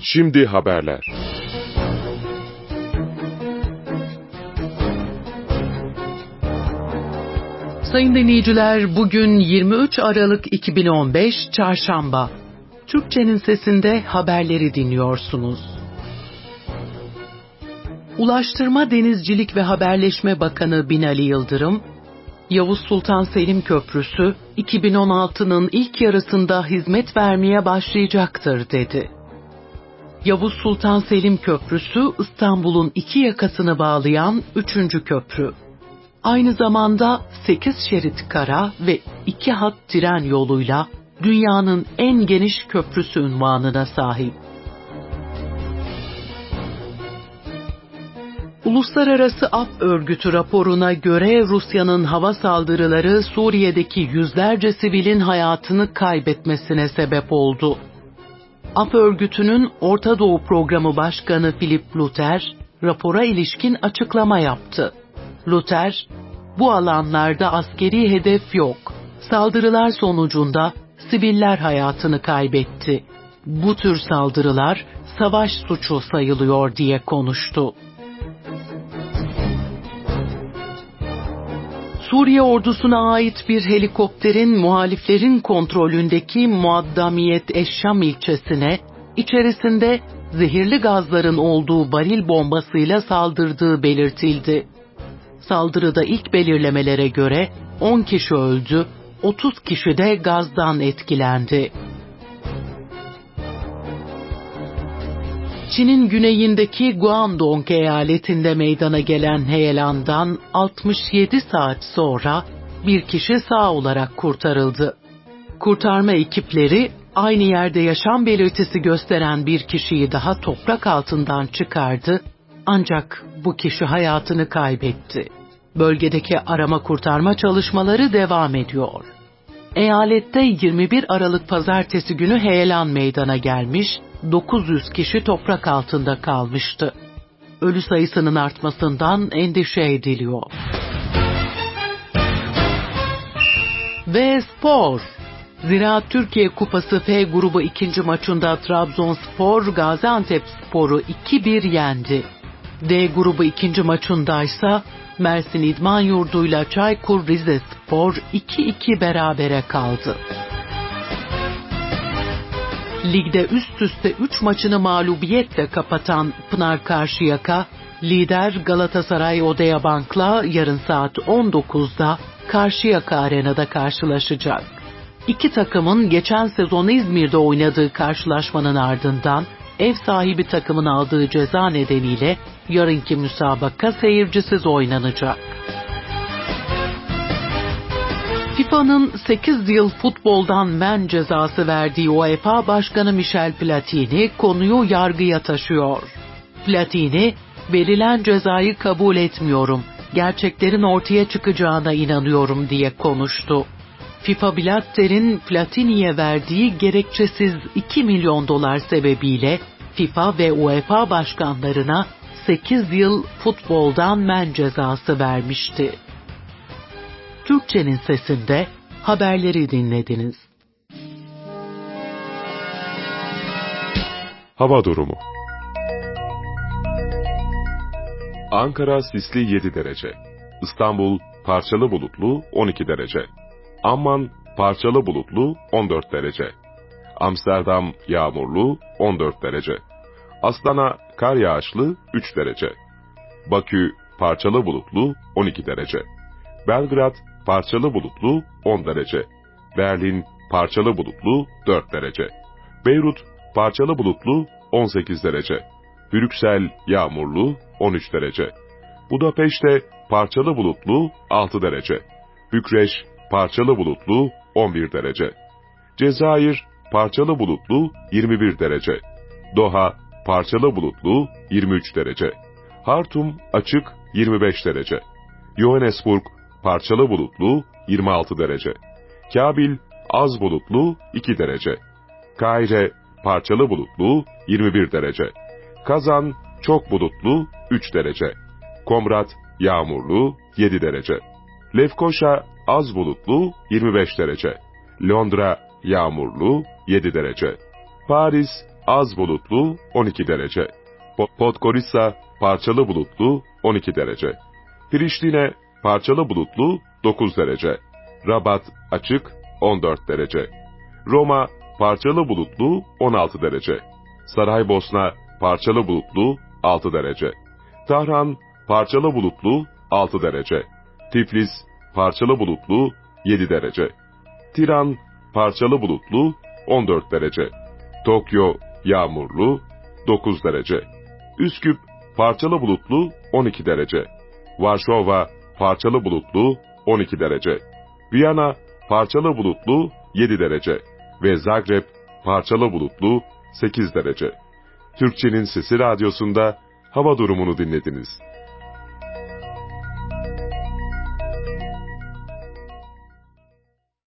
Şimdi haberler. Sayın dinleyiciler, bugün 23 Aralık 2015 Çarşamba. Türkçenin sesinde haberleri dinliyorsunuz. Ulaştırma, Denizcilik ve Haberleşme Bakanı Binali Yıldırım, Yavuz Sultan Selim Köprüsü 2016'nın ilk yarısında hizmet vermeye başlayacaktır dedi. Yavuz Sultan Selim Köprüsü, İstanbul'un iki yakasını bağlayan 3. köprü. Aynı zamanda 8 şerit kara ve 2 hat tren yoluyla dünyanın en geniş köprüsü unvanına sahip. Uluslararası Af Örgütü raporuna göre Rusya'nın hava saldırıları Suriye'deki yüzlerce sivilin hayatını kaybetmesine sebep oldu. Af Örgütü'nün Orta Doğu Programı Başkanı Philipp Luther, rapora ilişkin açıklama yaptı. Luther, "Bu alanlarda askeri hedef yok. Saldırılar sonucunda siviller hayatını kaybetti. Bu tür saldırılar savaş suçu sayılıyor" diye konuştu. Suriye ordusuna ait bir helikopterin muhaliflerin kontrolündeki Muaddamiyet Eşşam ilçesine içerisinde zehirli gazların olduğu varil bombasıyla saldırdığı belirtildi. Saldırıda ilk belirlemelere göre 10 kişi öldü, 30 kişi de gazdan etkilendi. Çin'in güneyindeki Guangdong eyaletinde meydana gelen heyelandan 67 saat sonra bir kişi sağ olarak kurtarıldı. Kurtarma ekipleri aynı yerde yaşam belirtisi gösteren bir kişiyi daha toprak altından çıkardı, ancak bu kişi hayatını kaybetti. Bölgedeki arama kurtarma çalışmaları devam ediyor. Eyalette 21 Aralık Pazartesi günü heyelan meydana gelmiş, 900 kişi toprak altında kalmıştı. Ölü sayısının artmasından endişe ediliyor. Ve spor. Ziraat Türkiye Kupası F grubu ikinci maçında Trabzonspor Gaziantepspor'u 2-1 yendi. D grubu ikinci maçındaysa Mersin İdman Yurdu'yla Çaykur Rizespor 2-2 berabere kaldı. Ligde üst üste 3 maçını mağlubiyetle kapatan Pınar Karşıyaka, lider Galatasaray Odeabank'la yarın saat 19'da Karşıyaka Arena'da karşılaşacak. İki takımın geçen sezon İzmir'de oynadığı karşılaşmanın ardından ev sahibi takımın aldığı ceza nedeniyle yarınki müsabaka seyircisiz oynanacak. FIFA'nın 8 yıl futboldan men cezası verdiği UEFA Başkanı Michel Platini konuyu yargıya taşıyor. Platini, "Verilen cezayı kabul etmiyorum, gerçeklerin ortaya çıkacağına inanıyorum" diye konuştu. FIFA Blatter'in Platini'ye verdiği gerekçesiz $2 milyon sebebiyle FIFA ve UEFA başkanlarına 8 yıl futboldan men cezası vermişti. Türkçenin sesinde haberleri dinlediniz. Hava durumu. Ankara sisli 7 derece. İstanbul parçalı bulutlu 12 derece. Amman parçalı bulutlu 14 derece. Amsterdam yağmurlu 14 derece. Astana kar yağışlı 3 derece. Bakü parçalı bulutlu 12 derece. Belgrad parçalı bulutlu 10 derece. Berlin parçalı bulutlu 4 derece. Beyrut parçalı bulutlu 18 derece. Brüksel yağmurlu 13 derece. Budapeşte parçalı bulutlu 6 derece. Bükreş parçalı bulutlu 11 derece. Cezayir parçalı bulutlu 21 derece. Doha parçalı bulutlu 23 derece. Hartum açık 25 derece. Johannesburg parçalı bulutlu 26 derece. Kabil az bulutlu 2 derece. Kahire parçalı bulutlu 21 derece. Kazan çok bulutlu 3 derece. Komrat yağmurlu 7 derece. Lefkoşa az bulutlu 25 derece. Londra yağmurlu 7 derece. Paris az bulutlu 12 derece. Podgorica parçalı bulutlu 12 derece. Priştine parçalı bulutlu 9 derece. Rabat açık 14 derece. Roma parçalı bulutlu 16 derece. Saraybosna parçalı bulutlu 6 derece. Tahran parçalı bulutlu 6 derece. Tiflis parçalı bulutlu 7 derece. Tiran parçalı bulutlu 14 derece. Tokyo yağmurlu 9 derece. Üsküp parçalı bulutlu 12 derece. Varşova parçalı bulutlu 12 derece. Viyana parçalı bulutlu 7 derece ve Zagreb parçalı bulutlu 8 derece. Türkçenin Sesi Radyosu'nda hava durumunu dinlediniz.